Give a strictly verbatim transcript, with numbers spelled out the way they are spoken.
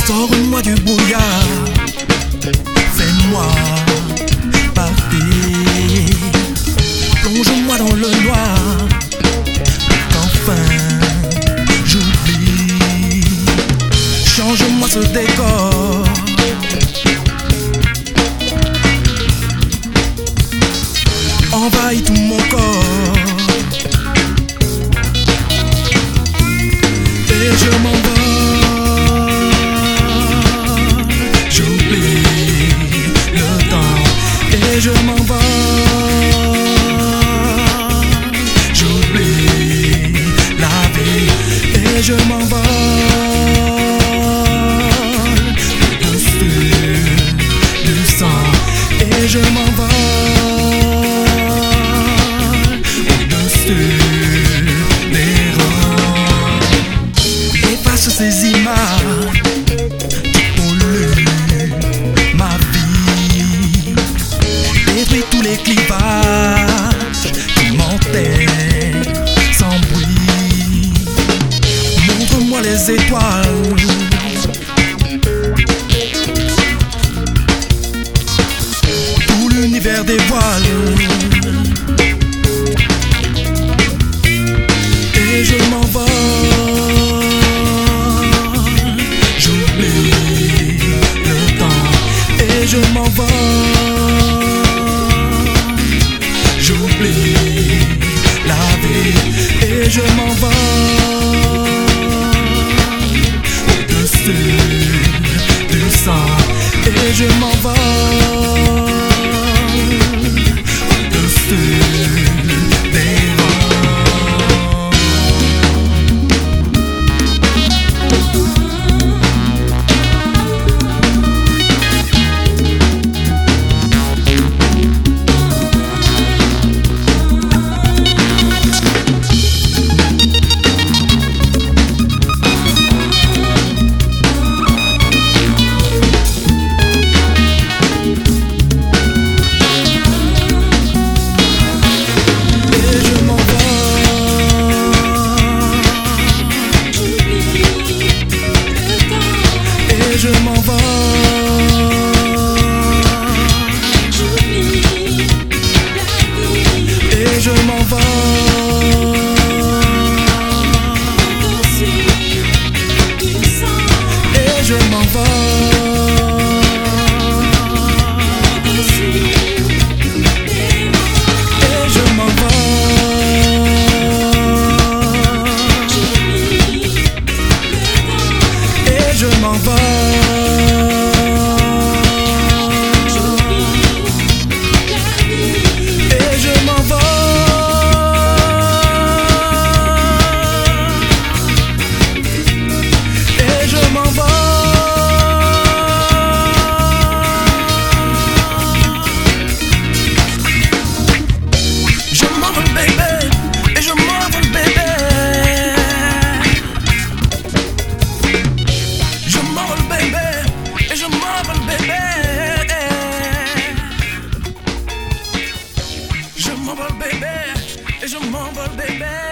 Sors-moi du brouillard, fais-moi partir, plonge-moi dans le noir, qu'enfin j'oublie. Change-moi ce décor, envahis tout mon corps, et je m'envole. Et je m'envole, j'oublie la vie. Et je m'envole au-dessus du sang. Et je m'envole au-dessus des rangs. Efface ces images qui polluent ma vie. Détruis tous les clivages qui m'enterrent sans bruit. Montre-moi les étoiles, tout l'univers dévoile. Et je m'envole, j'oublie le temps. Et je m'envole, j'oublie la vie. Et je m'envole au-dessus du sang. Et je m'envole au-dessus des je m'envole, et je m'envole et je m'envole et je m'envole et je m'envole. Je m'envole, bébé, et je m'envole, bébé.